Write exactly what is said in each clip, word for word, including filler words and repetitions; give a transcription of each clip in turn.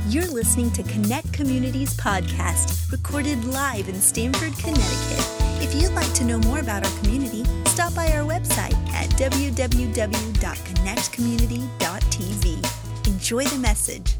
You're listening to Connect Communities podcast, recorded live in Stamford, Connecticut. If you'd like to know more about our community, stop by our website at w w w dot connect community dot t v. Enjoy the message.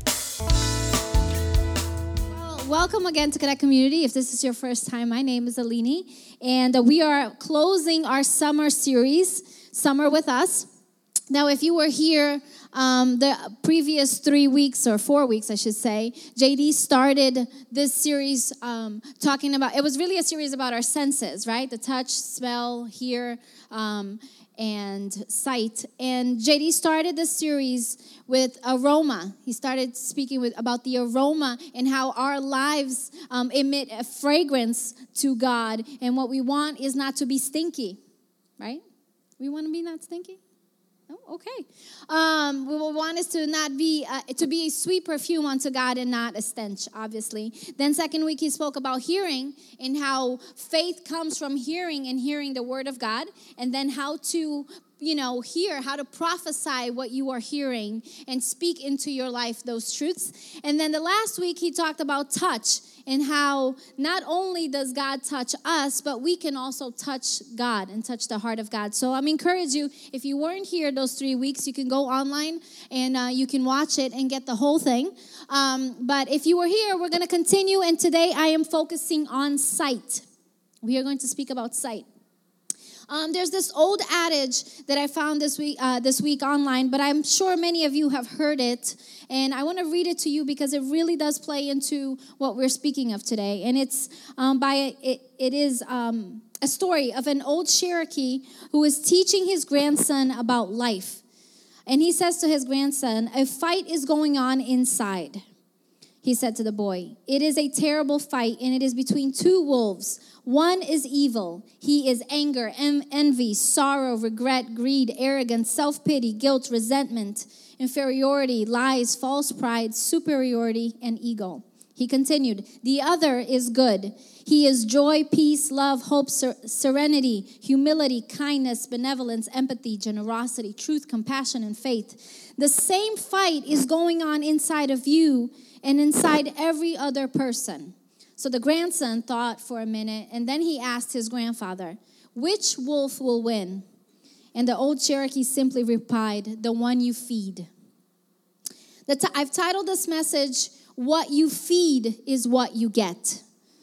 Well, welcome again to Connect Community. If this is your first time, my name is Alini, and uh, we are closing our summer series, Summer with Us. Now, if you were here um, the previous three weeks or four weeks, I should say, J D started this series um, talking about, it was really a series about our senses, right? The touch, smell, hear, um, and sight. And J D started this series with aroma. He started speaking with about the aroma and how our lives um, emit a fragrance to God. And what we want is not to be stinky, right? We want to be not stinky? Oh, okay. Um, we will want us to not be, uh, to be a sweet perfume unto God and not a stench, obviously. Then second week, he spoke about hearing and how faith comes from hearing and hearing the word of God. And then how to, you know, hear, how to prophesy what you are hearing and speak into your life those truths. And then the last week, he talked about touch and how not only does God touch us, but we can also touch God and touch the heart of God. So I'm encourage you, if you weren't here those three weeks, you can go online and uh, you can watch it and get the whole thing. Um, but if you were here, we're going to continue. And today I am focusing on sight. We are going to speak about sight. Um, there's this old adage that I found this week, uh, this week online, but I'm sure many of you have heard it, and I want to read it to you because it really does play into what we're speaking of today. And it's um, by it, it is um, a story of an old Cherokee who is teaching his grandson about life, and he says to his grandson, "A fight is going on inside." He said to the boy, "It is a terrible fight, and it is between two wolves. One is evil. He is anger, en- envy, sorrow, regret, greed, arrogance, self-pity, guilt, resentment, inferiority, lies, false pride, superiority, and ego." He continued, "The other is good. He is joy, peace, love, hope, ser- serenity, humility, kindness, benevolence, empathy, generosity, truth, compassion, and faith. The same fight is going on inside of you and inside every other person." So the grandson thought for a minute, and then he asked his grandfather, "Which wolf will win?" And the old Cherokee simply replied, "The one you feed." The t- I've titled this message, "What you feed is what you get."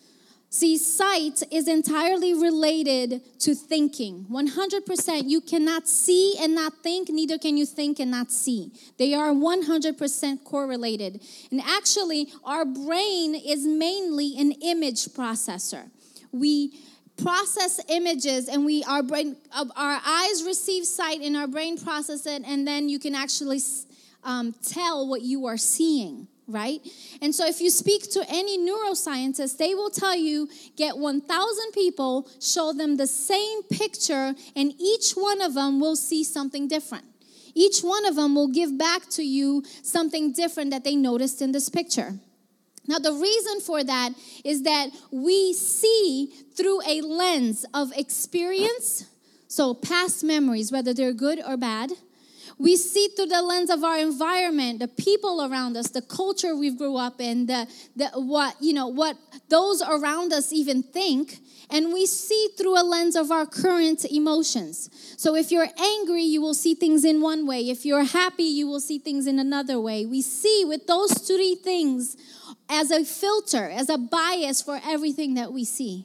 See, sight is entirely related to thinking. one hundred percent. You cannot see and not think, neither can you think and not see. They are one hundred percent correlated. And actually, our brain is mainly an image processor. We process images, and we our brain, our eyes receive sight, and our brain process it, and then you can actually um, tell what you are seeing. Right? And so if you speak to any neuroscientist, they will tell you, get one thousand people, show them the same picture, and each one of them will see something different. Each one of them will give back to you something different that they noticed in this picture. Now, the reason for that is that we see through a lens of experience, so past memories, whether they're good or bad. We see through the lens of our environment, the people around us, the culture we grew up in, the, the what you know what those around us even think, and we see through a lens of our current emotions. So if you're angry, you will see things in one way. If you're happy, you will see things in another way. We see with those three things as a filter, as a bias for everything that we see.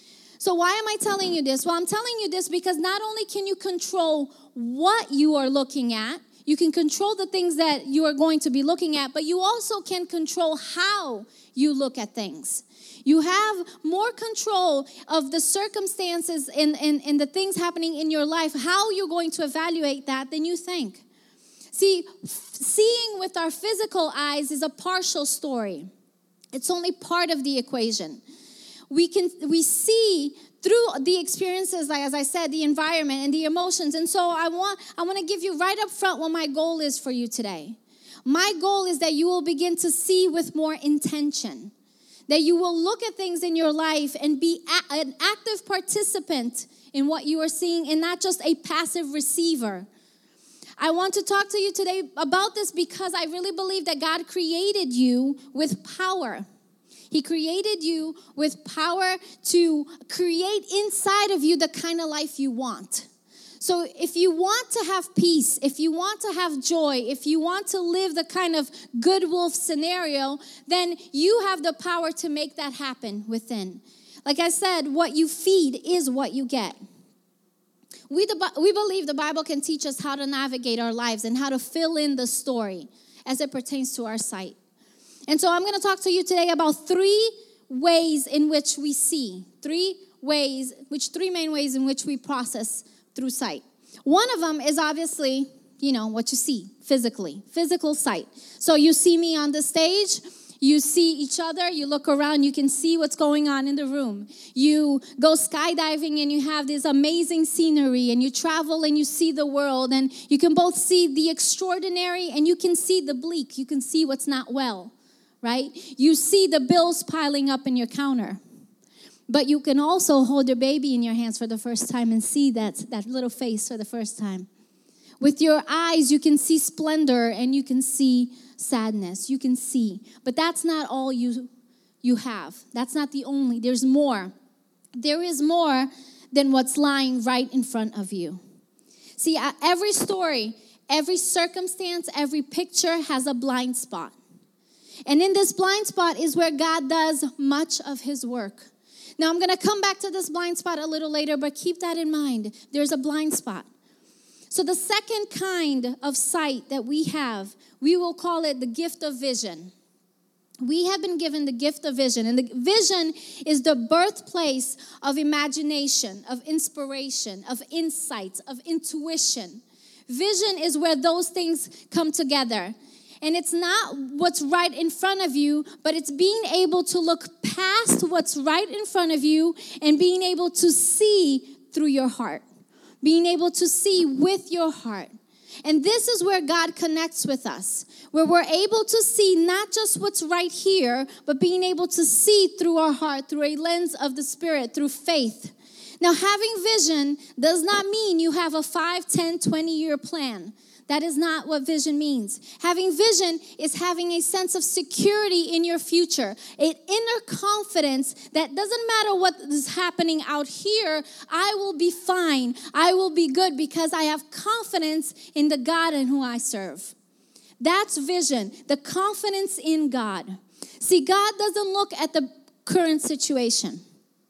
So why am I telling you this? Well, I'm telling you this because not only can you control what you are looking at, you can control the things that you are going to be looking at, but you also can control how you look at things. You have more control of the circumstances and, and, and the things happening in your life, how you're going to evaluate that than you think. See, seeing with our physical eyes is a partial story. It's only part of the equation. We can we see through the experiences, like as I said, the environment and the emotions. And so I want I want to give you right up front what my goal is for you today. My goal is that you will begin to see with more intention. That you will look at things in your life and be a, an active participant in what you are seeing and not just a passive receiver. I want to talk to you today about this because I really believe that God created you with power. He created you with power to create inside of you the kind of life you want. So if you want to have peace, if you want to have joy, if you want to live the kind of good wolf scenario, then you have the power to make that happen within. Like I said, what you feed is what you get. We, the, we believe the Bible can teach us how to navigate our lives and how to fill in the story as it pertains to our sight. And so I'm going to talk to you today about three ways in which we see, three ways, which three main ways in which we process through sight. One of them is obviously, you know, what you see physically, physical sight. So you see me on the stage, you see each other, you look around, you can see what's going on in the room. You go skydiving and you have this amazing scenery and you travel and you see the world and you can both see the extraordinary and you can see the bleak. You can see what's not well, right? You see the bills piling up in your counter. But you can also hold your baby in your hands for the first time and see that, that little face for the first time. With your eyes, you can see splendor and you can see sadness. You can see. But that's not all you, you have. That's not the only. There's more. There is more than what's lying right in front of you. See, every story, every circumstance, every picture has a blind spot. And in this blind spot is where God does much of his work. Now, I'm going to come back to this blind spot a little later, but keep that in mind. There's a blind spot. So the second kind of sight that we have, we will call it the gift of vision. We have been given the gift of vision. And the vision is the birthplace of imagination, of inspiration, of insights, of intuition. Vision is where those things come together. And it's not what's right in front of you, but it's being able to look past what's right in front of you and being able to see through your heart. Being able to see with your heart. And this is where God connects with us, where we're able to see not just what's right here, but being able to see through our heart, through a lens of the Spirit, through faith. Now, having vision does not mean you have a five, ten, twenty-year plan. That is not what vision means. Having vision is having a sense of security in your future, an inner confidence that doesn't matter what is happening out here, I will be fine. I will be good because I have confidence in the God in who I serve. That's vision, the confidence in God. See, God doesn't look at the current situation.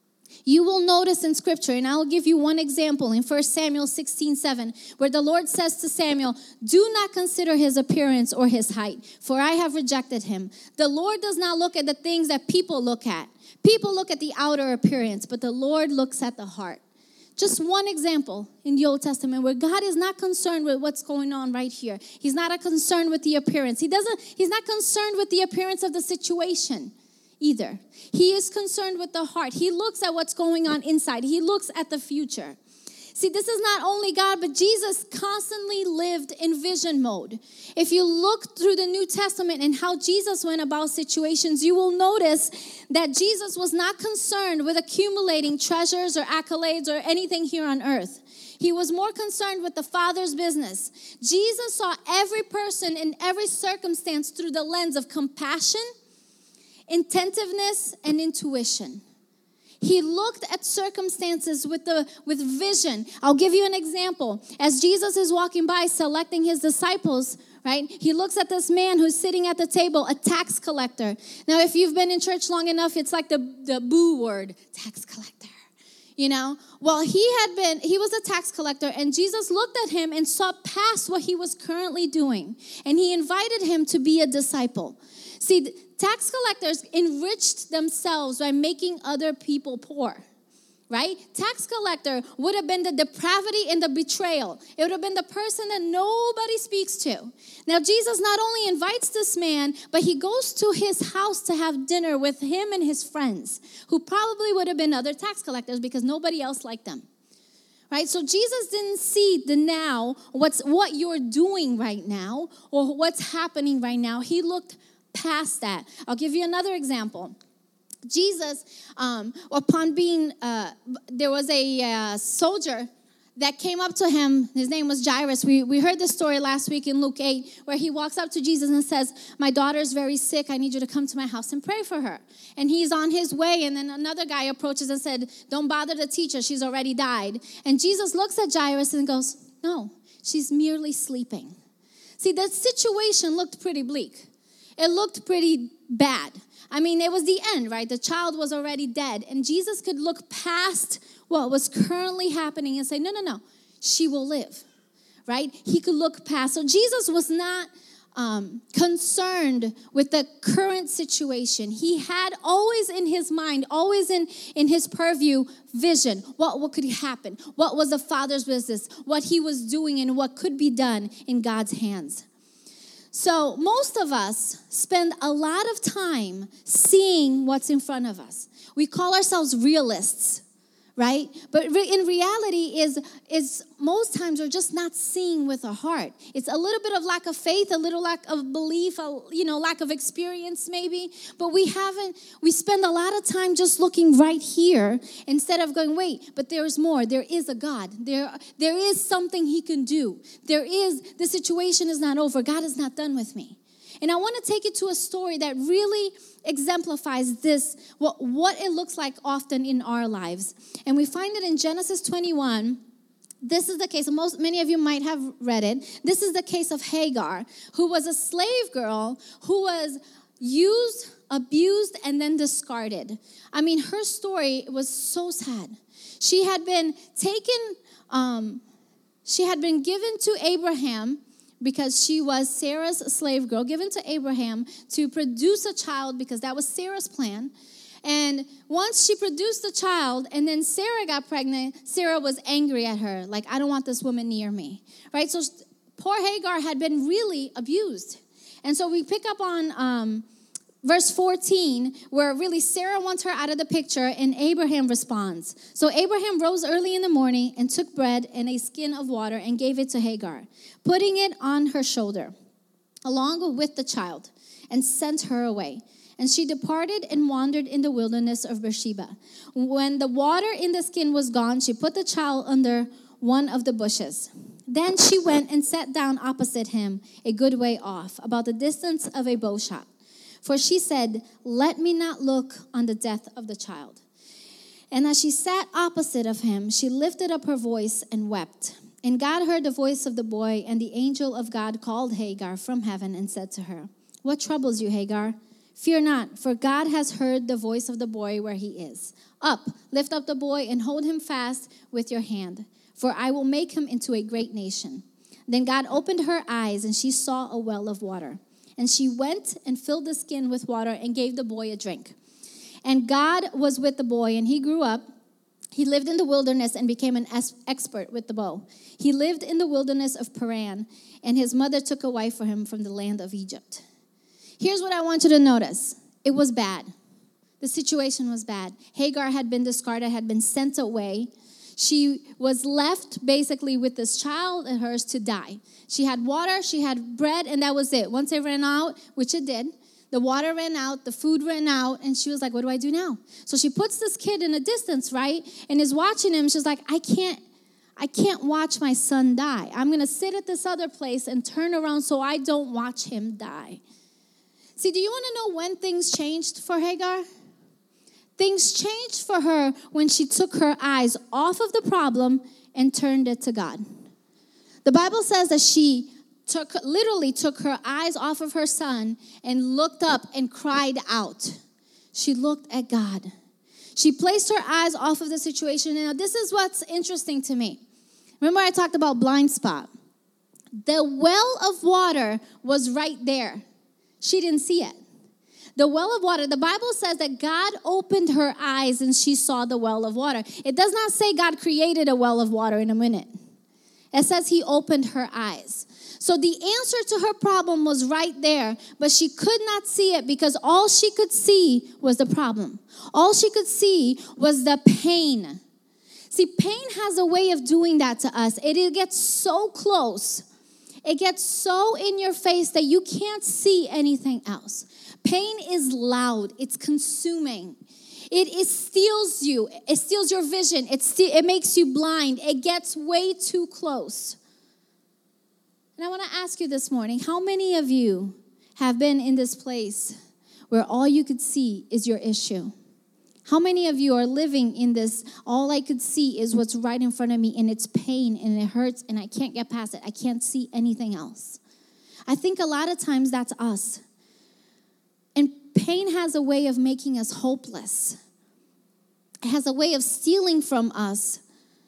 You will notice in Scripture, and I'll give you one example in First Samuel sixteen seven, where the Lord says to Samuel, do not consider his appearance or his height, for I have rejected him. The Lord does not look at the things that people look at. People look at the outer appearance, but the Lord looks at the heart. Just one example in the Old Testament where God is not concerned with what's going on right here. He's not concerned with the appearance. He doesn't, he's not concerned with the appearance of the situation either. He is concerned with the heart. He looks at what's going on inside. He looks at the future. See, this is not only God, but Jesus constantly lived in vision mode. If you look through the New Testament and how Jesus went about situations, you will notice that Jesus was not concerned with accumulating treasures or accolades or anything here on earth. He was more concerned with the Father's business. Jesus saw every person in every circumstance through the lens of compassion, attentiveness, and intuition. He looked at circumstances with the with vision. I'll give you an example. As Jesus is walking by selecting his disciples, right? He looks at this man who's sitting at the table, a tax collector. Now, if you've been in church long enough, it's like the, the boo word, tax collector. You know? Well, he had been, he was a tax collector, and Jesus looked at him and saw past what he was currently doing. And he invited him to be a disciple. See, tax collectors enriched themselves by making other people poor, right? Tax collector would have been the depravity and the betrayal. It would have been the person that nobody speaks to. Now, Jesus not only invites this man, but he goes to his house to have dinner with him and his friends, who probably would have been other tax collectors because nobody else liked them. Right? So Jesus didn't see the now, what's what you're doing right now, or what's happening right now. He looked past that. I'll give you another example. Jesus, um, upon being, uh, there was a uh, soldier that came up to him. His name was Jairus. We, we heard this story last week in Luke eight, where he walks up to Jesus and says, my daughter is very sick. I need you to come to my house and pray for her. And he's on his way, and then another guy approaches and said, don't bother the teacher. She's already died. And Jesus looks at Jairus and goes, no, she's merely sleeping. See, that situation looked pretty bleak. It looked pretty bad. I mean, it was the end, right? The child was already dead. And Jesus could look past what was currently happening and say, no, no, no, she will live, right? He could look past. So Jesus was not um, concerned with the current situation. He had always in his mind, always in, in his purview, vision. What, what could happen? What was the Father's business? What he was doing and what could be done in God's hands. So most of us spend a lot of time seeing what's in front of us. We call ourselves realists, right? But re- in reality is, is most times we're just not seeing with our heart. It's a little bit of lack of faith, a little lack of belief, a, you know, lack of experience maybe. But we haven't, we spend a lot of time just looking right here instead of going, wait, but there is more. There is a God. There, there is something he can do. There is, the situation is not over. God is not done with me. And I want to take you to a story that really exemplifies this, what, what it looks like often in our lives. And we find it in Genesis twenty-one. This is the case, most many of you might have read it. This is the case of Hagar, who was a slave girl who was used, abused, and then discarded. I mean, her story was so sad. She had been taken, um, she had been given to Abraham because she was Sarah's slave girl, given to Abraham to produce a child because that was Sarah's plan. And once she produced a child and then Sarah got pregnant, Sarah was angry at her, like, I don't want this woman near me, right? So poor Hagar had been really abused. And so we pick up on um, verse fourteen, where really Sarah wants her out of the picture and Abraham responds. So Abraham rose early in the morning and took bread and a skin of water and gave it to Hagar, putting it on her shoulder, along with the child, and sent her away. And she departed and wandered in the wilderness of Beersheba. When the water in the skin was gone, she put the child under one of the bushes. Then she went and sat down opposite him, a good way off, about the distance of a bow shot. For she said, let me not look on the death of the child. And as she sat opposite of him, she lifted up her voice and wept. And God heard the voice of the boy, and the angel of God called Hagar from heaven and said to her, what troubles you, Hagar? Fear not, for God has heard the voice of the boy where he is. Up, lift up the boy and hold him fast with your hand, for I will make him into a great nation. Then God opened her eyes, and she saw a well of water. And she went and filled the skin with water and gave the boy a drink. And God was with the boy, and he grew up. He lived in the wilderness and became an expert with the bow. He lived in the wilderness of Paran, and his mother took a wife for him from the land of Egypt. Here's what I want you to notice. It was bad. The situation was bad. Hagar had been discarded, had been sent away. She was left basically with this child of hers to die. She had water, she had bread, and that was it. Once it ran out, which it did, the water ran out, the food ran out, and she was like, what do I do now? So she puts this kid in a distance, right, and is watching him. She's like, I can't, I can't watch my son die. I'm going to sit at this other place and turn around so I don't watch him die. See, do you want to know when things changed for Hagar? Things changed for her when she took her eyes off of the problem and turned it to God. The Bible says that she took, literally took her eyes off of her son and looked up and cried out. She looked at God. She placed her eyes off of the situation. Now, this is what's interesting to me. Remember I talked about blind spot. The well of water was right there. She didn't see it. The well of water, the Bible says that God opened her eyes and she saw the well of water. It does not say God created a well of water in a minute. It says he opened her eyes. So the answer to her problem was right there, but she could not see it because all she could see was the problem. All she could see was the pain. See, pain has a way of doing that to us. It gets so close. It gets so in your face that you can't see anything else. Pain is loud. It's consuming. It, it steals you. It steals your vision. It, st- it makes you blind. It gets way too close. And I want to ask you this morning, how many of you have been in this place where all you could see is your issue? How many of you are living in this, all I could see is what's right in front of me, and it's pain, and it hurts, and I can't get past it. I can't see anything else. I think a lot of times that's us. And pain has a way of making us hopeless. It has a way of stealing from us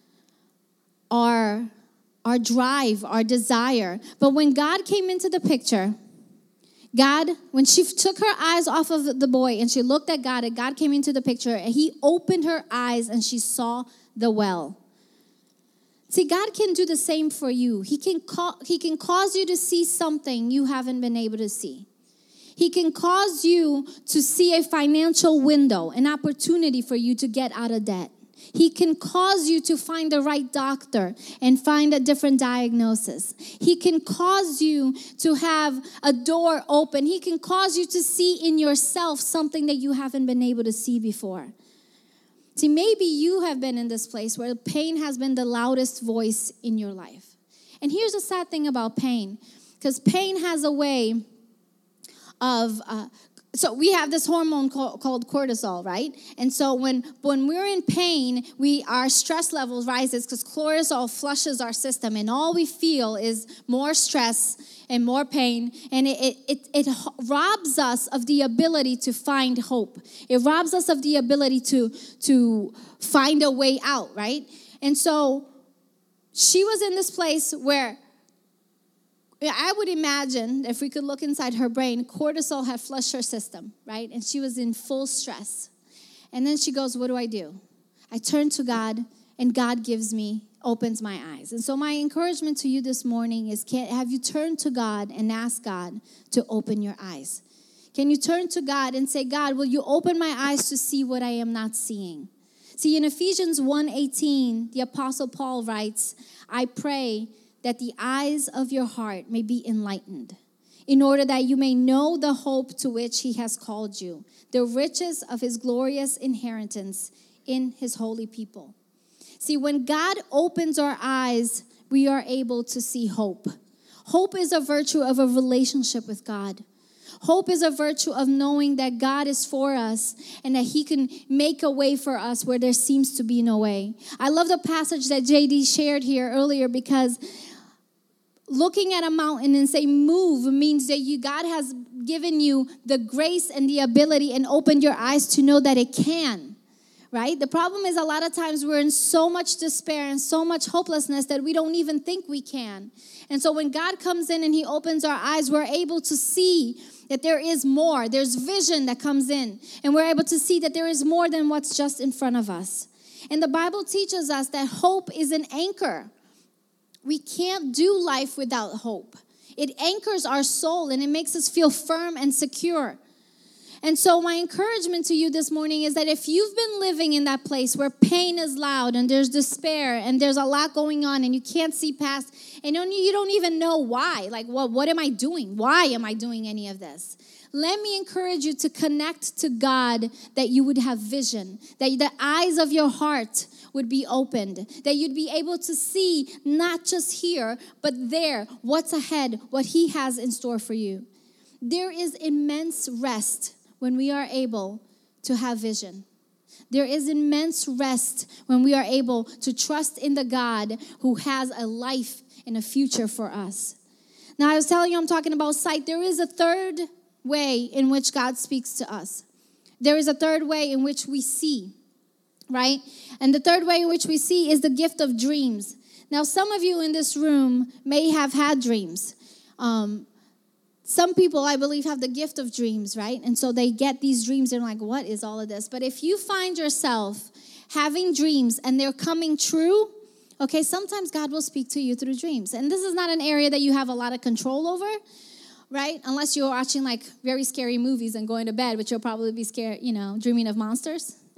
our, our drive, our desire. But when God came into the picture, God, when she took her eyes off of the boy and she looked at God, and God came into the picture, and he opened her eyes and she saw the well. See, God can do the same for you. He can call, he can cause you to see something you haven't been able to see. He can cause you to see a financial window, an opportunity for you to get out of debt. He can cause you to find the right doctor and find a different diagnosis. He can cause you to have a door open. He can cause you to see in yourself something that you haven't been able to see before. See, maybe you have been in this place where pain has been the loudest voice in your life. And here's the sad thing about pain, because pain has a way of... Uh, So we have this hormone called, called cortisol, right? And so when, when we're in pain, we our stress level rises because cortisol flushes our system, and all we feel is more stress and more pain, and it, it, it, it robs us of the ability to find hope. It robs us of the ability to, to find a way out, right? And so she was in this place where I would imagine, if we could look inside her brain, cortisol had flushed her system, right? And she was in full stress. And then she goes, what do I do? I turn to God, and God gives me, opens my eyes. And so my encouragement to you this morning is, can, have you turned to God and asked God to open your eyes? Can you turn to God and say, God, will you open my eyes to see what I am not seeing? See, in Ephesians one eighteen, the Apostle Paul writes, I pray that the eyes of your heart may be enlightened, in order that you may know the hope to which he has called you, the riches of his glorious inheritance in his holy people. See, when God opens our eyes, we are able to see hope. Hope is a virtue of a relationship with God. Hope is a virtue of knowing that God is for us and that he can make a way for us where there seems to be no way. I love the passage that J D shared here earlier, because looking at a mountain and say move means that you God has given you the grace and the ability and opened your eyes to know that it can, right? The problem is a lot of times we're in so much despair and so much hopelessness that we don't even think we can. And so when God comes in and he opens our eyes, we're able to see that there is more. There's vision that comes in, and we're able to see that there is more than what's just in front of us. And the Bible teaches us that hope is an anchor. We can't do life without hope. It anchors our soul, and it makes us feel firm and secure. And so my encouragement to you this morning is that if you've been living in that place where pain is loud and there's despair and there's a lot going on and you can't see past, and you don't even know why, like, what, what am I doing? Why am I doing any of this? Let me encourage you to connect to God, that you would have vision, that the eyes of your heart would be opened, that you'd be able to see not just here, but there, what's ahead, what he has in store for you. There is immense rest when we are able to have vision. There is immense rest when we are able to trust in the God who has a life and a future for us. Now, I was telling you I'm talking about sight. There is a third way in which God speaks to us. There is a third way in which we see, right? And the third way in which we see is the gift of dreams. Now, some of you in this room may have had dreams. Um, some people, I believe, have the gift of dreams, right? And so they get these dreams and they're like, what is all of this? But if you find yourself having dreams and they're coming true, okay, sometimes God will speak to you through dreams. And this is not an area that you have a lot of control over, right? Unless you're watching like very scary movies and going to bed, which you'll probably be scared, you know, dreaming of monsters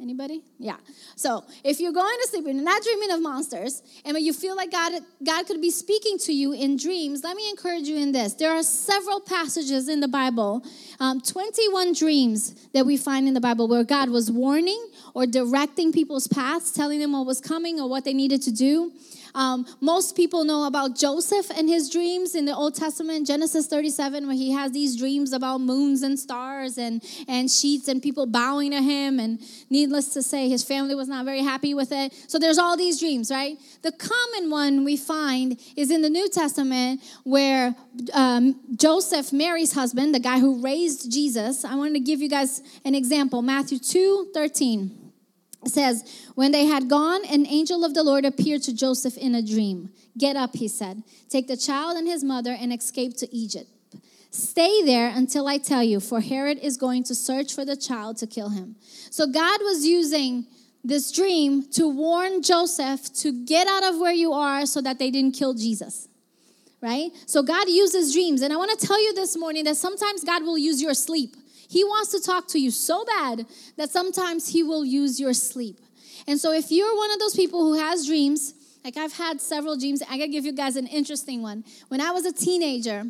Anybody? Yeah. So if you're going to sleep and you're not dreaming of monsters, and when you feel like God, God could be speaking to you in dreams, let me encourage you in this. There are several passages in the Bible, um, twenty-one dreams that we find in the Bible where God was warning or directing people's paths, telling them what was coming or what they needed to do. Um, most people know about Joseph and his dreams in the Old Testament, Genesis thirty-seven, where he has these dreams about moons and stars and, and sheets and people bowing to him. And needless to say, his family was not very happy with it. So there's all these dreams, right? The common one we find is in the New Testament where um, Joseph, Mary's husband, the guy who raised Jesus. I wanted to give you guys an example. Matthew two thirteen. It says, when they had gone, an angel of the Lord appeared to Joseph in a dream. Get up, he said. Take the child and his mother and escape to Egypt. Stay there until I tell you, for Herod is going to search for the child to kill him. So God was using this dream to warn Joseph to get out of where you are so that they didn't kill Jesus. Right? So God uses dreams. And I want to tell you this morning that sometimes God will use your sleep. He wants to talk to you so bad that sometimes he will use your sleep. And so if you're one of those people who has dreams, like I've had several dreams, I got to give you guys an interesting one. When I was a teenager,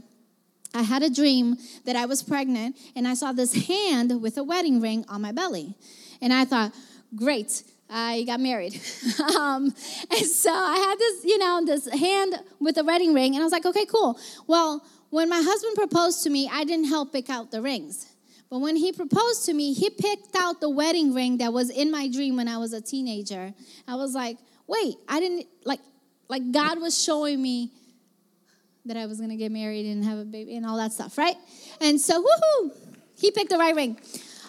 I had a dream that I was pregnant, and I saw this hand with a wedding ring on my belly. And I thought, great, I got married. um, and so I had this, you know, this hand with a wedding ring, and I was like, okay, cool. Well, when my husband proposed to me, I didn't help pick out the rings. But when he proposed to me, he picked out the wedding ring that was in my dream when I was a teenager. I was like, wait, I didn't, like, like God was showing me that I was going to get married and have a baby and all that stuff, right? And so, woohoo, he picked the right ring.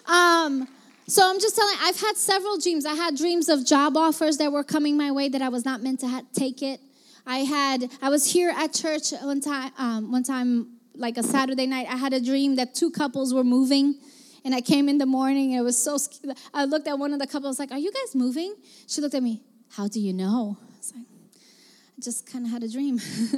Um, so I'm just telling, I've had several dreams. I had dreams of job offers that were coming my way that I was not meant to ha- take it. I had, I was here at church one time, um, one time, like a Saturday night, I had a dream that two couples were moving, and I came in the morning, and it was so, I looked at one of the couples, like, are you guys moving? She looked at me, how do you know? I was like, I just kind of had a dream,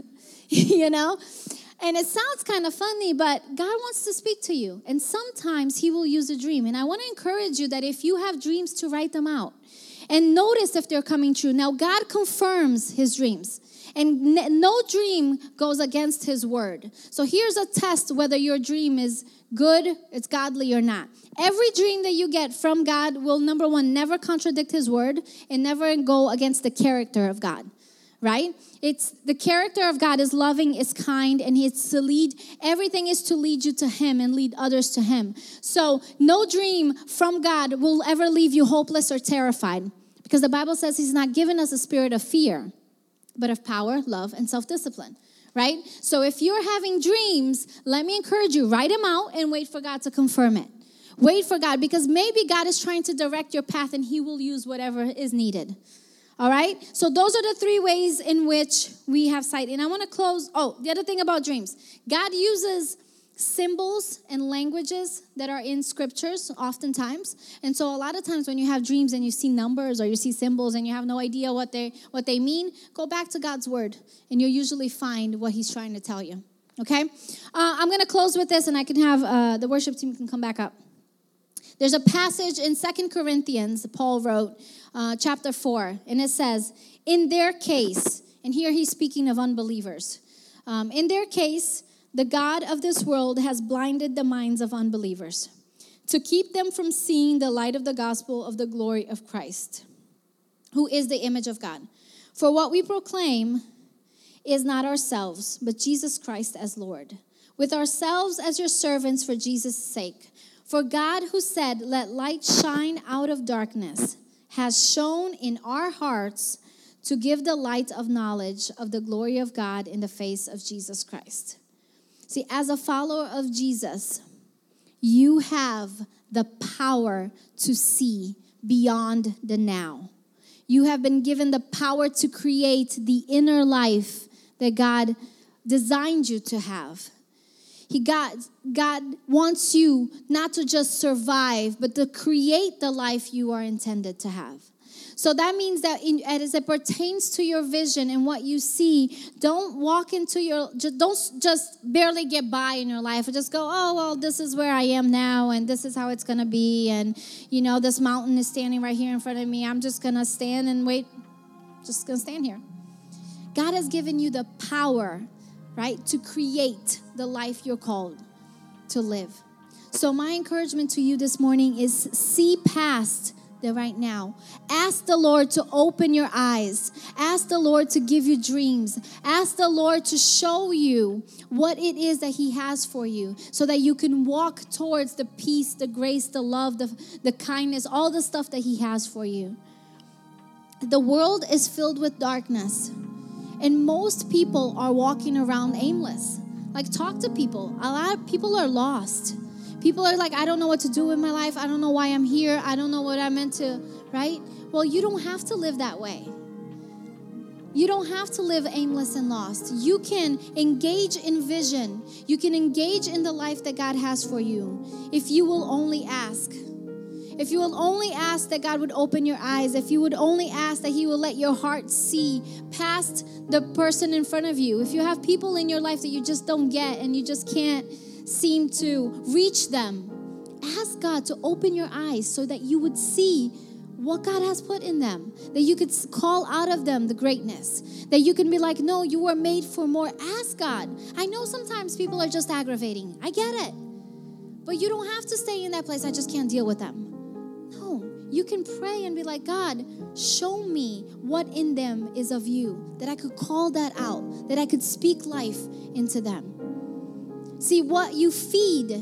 you know? And it sounds kind of funny, but God wants to speak to you, and sometimes he will use a dream, and I want to encourage you that if you have dreams, to write them out, and notice if they're coming true. Now, God confirms his dreams. And no dream goes against his word. So here's a test whether your dream is good, it's godly or not. Every dream that you get from God will, number one, never contradict his word and never go against the character of God, right? It's the character of God is loving, is kind, and it's to lead, everything is to lead you to him and lead others to him. So no dream from God will ever leave you hopeless or terrified, because the Bible says he's not given us a spirit of fear, but of power, love, and self-discipline, right? So if you're having dreams, let me encourage you, write them out and wait for God to confirm it. Wait for God, because maybe God is trying to direct your path and he will use whatever is needed, all right? So those are the three ways in which we have sight. And I want to close, oh, the other thing about dreams. God uses symbols and languages that are in scriptures oftentimes. And so a lot of times when you have dreams and you see numbers or you see symbols and you have no idea what they what they mean, go back to God's word and you'll usually find what he's trying to tell you. Okay? Uh, I'm going to close with this, and I can have uh, the worship team can come back up. There's a passage in Second Corinthians, Paul wrote, uh, chapter four, and it says, in their case, and here he's speaking of unbelievers, um, in their case, the God of this world has blinded the minds of unbelievers to keep them from seeing the light of the gospel of the glory of Christ, who is the image of God. For what we proclaim is not ourselves, but Jesus Christ as Lord, with ourselves as your servants for Jesus' sake. For God, who said, let light shine out of darkness, has shone in our hearts to give the light of knowledge of the glory of God in the face of Jesus Christ. See, as a follower of Jesus, you have the power to see beyond the now. You have been given the power to create the inner life that God designed you to have. He God, God wants you not to just survive, but to create the life you are intended to have. So that means that in, as it pertains to your vision and what you see, don't walk into your, just, don't just barely get by in your life. Just go, oh, well, this is where I am now, and this is how it's going to be. And, you know, this mountain is standing right here in front of me. I'm just going to stand and wait, just going to stand here. God has given you the power, right, to create the life you're called to live. So my encouragement to you this morning is see past the right now. Ask the Lord to open your eyes. Ask the Lord to give you dreams. Ask the Lord to show you what it is that He has for you so that you can walk towards the peace, the grace, the love, the, the kindness, all the stuff that He has for you. The world is filled with darkness, and most people are walking around aimless. Like, talk to people. A lot of people are lost. People are like, I don't know what to do with my life. I don't know why I'm here. I don't know what I'm meant to, right? Well, you don't have to live that way. You don't have to live aimless and lost. You can engage in vision. You can engage in the life that God has for you if you will only ask. If you will only ask that God would open your eyes. If you would only ask that He will let your heart see past the person in front of you. If you have people in your life that you just don't get and you just can't seem to reach them, ask God to open your eyes so that you would see what God has put in them, that you could call out of them the greatness, that you can be like, no, you were made for more. Ask God. I know sometimes people are just aggravating. I get it. But you don't have to stay in that place. I just can't deal with them. No, you can pray and be like, God, show me what in them is of you, that I could call that out, that I could speak life into them. See, what you feed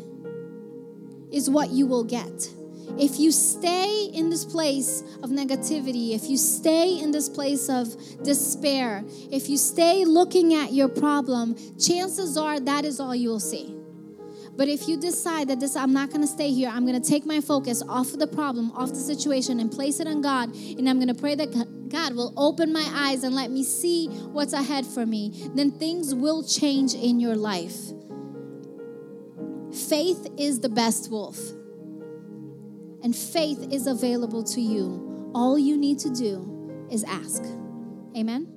is what you will get. If you stay in this place of negativity, if you stay in this place of despair, if you stay looking at your problem, chances are that is all you will see. But if you decide that this, I'm not going to stay here, I'm going to take my focus off of the problem, off the situation, and place it on God, and I'm going to pray that God will open my eyes and let me see what's ahead for me, then things will change in your life. Faith is the best wolf. And faith is available to you. All you need to do is ask. Amen.